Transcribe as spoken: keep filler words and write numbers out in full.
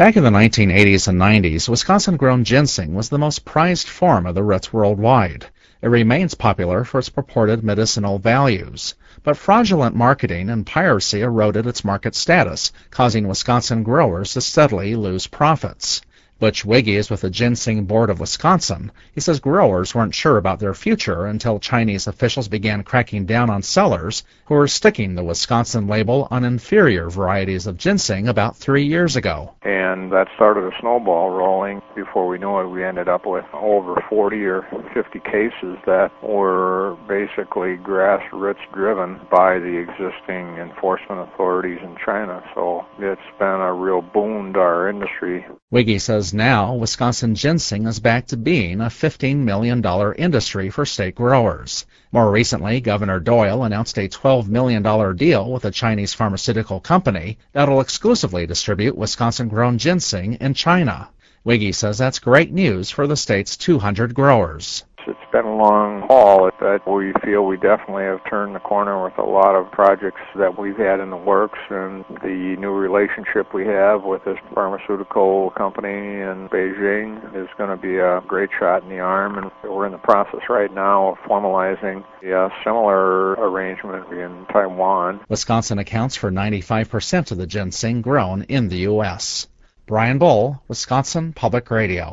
Back in the nineteen eighties and nineties, Wisconsin-grown ginseng was the most prized form of the roots worldwide. It remains popular for its purported medicinal values. But fraudulent marketing and piracy eroded its market status, causing Wisconsin growers to steadily lose profits. Butch Wiggy is with the Ginseng Board of Wisconsin. He says growers weren't sure about their future until Chinese officials began cracking down on sellers who were sticking the Wisconsin label on inferior varieties of ginseng about three years ago. And that started a snowball rolling. Before we knew it, we ended up with over forty or fifty cases that were basically grassroots driven by the existing enforcement authorities in China. So it's been a real boon to our industry. Wiggy says now Wisconsin ginseng is back to being a fifteen million dollars industry for state growers. More recently, Governor Doyle announced a twelve million dollars deal with a Chinese pharmaceutical company that'll exclusively distribute Wisconsin-grown ginseng in China. Wiggy says that's great news for the state's two hundred growers. It's been a long haul, but we feel we definitely have turned the corner with a lot of projects that we've had in the works, and the new relationship we have with this pharmaceutical company in Beijing is going to be a great shot in the arm, and we're in the process right now of formalizing a similar arrangement in Taiwan. Wisconsin accounts for ninety-five percent of the ginseng grown in the U S Brian Bull, Wisconsin Public Radio.